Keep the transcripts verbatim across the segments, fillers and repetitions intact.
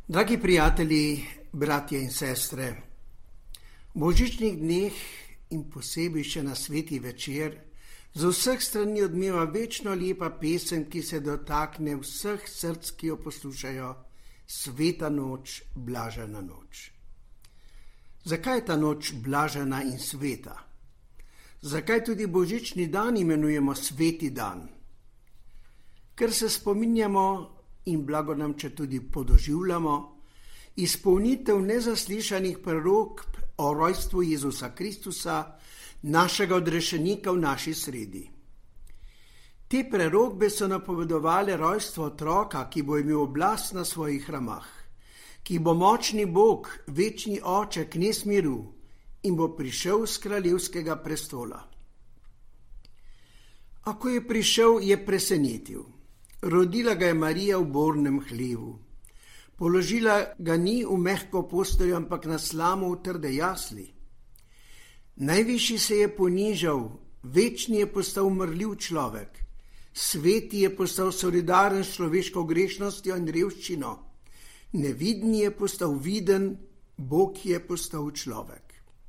Dragi prijatelji, bratje in sestre, v božičnih dneh in posebej še na sveti večer z vseh strani odmeva večno lepa pesem, ki se dotakne vseh src, ki jo poslušajo, sveta noč, blažena noč. Zakaj je ta noč blažena in sveta? Zakaj tudi božični dan imenujemo sveti dan? Ker se spominjamo in blago nam, če tudi podoživljamo, izpolnitev nezaslišanih prerok o rojstvu Jezusa Kristusa, našega odrešenika v naši sredi. Te prerokbe so napovedovale rojstvo otroka, ki bo imel oblast na svojih ramah, ki bo močni Bog, večni Oče, knez miru in bo prišel z kraljevskega prestola. A ko je prišel, je presenetil. Rodila ga je Marija v bornem hlevu. Položila ga ni v mehko posteljo, ampak na slamu v trde jasli. Najvišji se je ponižal, večni je postal umrljiv človek. Sveti je postal solidaren s človeško grešnostjo in revščino. Nevidni je postal viden, Bog je postal človek.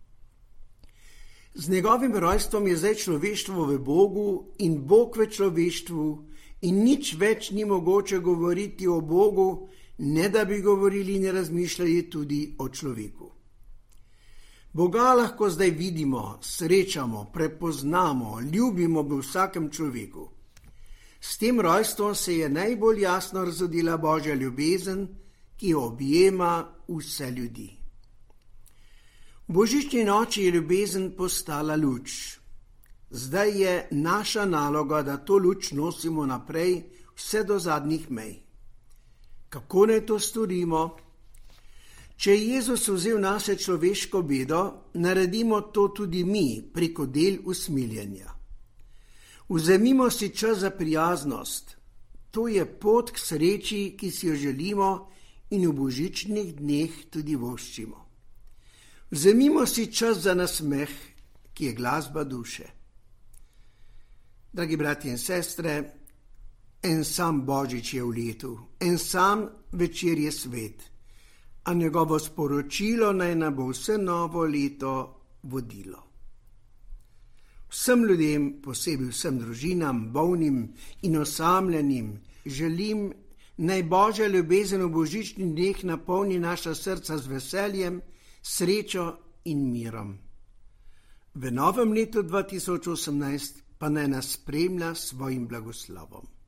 Z njegovim rojstvom je zdaj človeštvo v Bogu in Bog v človeštvu, in nič več ni mogoče govoriti o Bogu, ne da bi govorili in razmišljali tudi o človeku. Boga lahko zdaj vidimo, srečamo, prepoznamo, ljubimo v vsakem človeku. S tem rojstvom se je najbolj jasno razodila Božja ljubezen, ki objema vse ljudi. V božični noči je ljubezen postala luč. Zdaj je naša naloga, da to luč nosimo naprej vse do zadnjih mej. Kako naj to storimo? Če je Jezus vzel nase človeško bedo, naredimo to tudi mi preko del usmiljenja. Vzemimo si čas za prijaznost. To je pot k sreči, ki si jo želimo in v božičnih dneh tudi voščimo. Vzemimo si čas za nasmeh, ki je glasba duše. Dragi bratje in sestre, en sam božič je v letu, en sam večer je svet, a njegovo sporočilo naj nam bo vse novo leto vodilo. Vsem ljudem, posebej vsem družinam, bolnim in osamljenim, želim, naj Božja ljubezen v božičnih dneh napolni naša srca z veseljem, srečo in mirom. V novem letu dva tisoč osemnajst pa naj nas spremlja s svojim blagoslovom.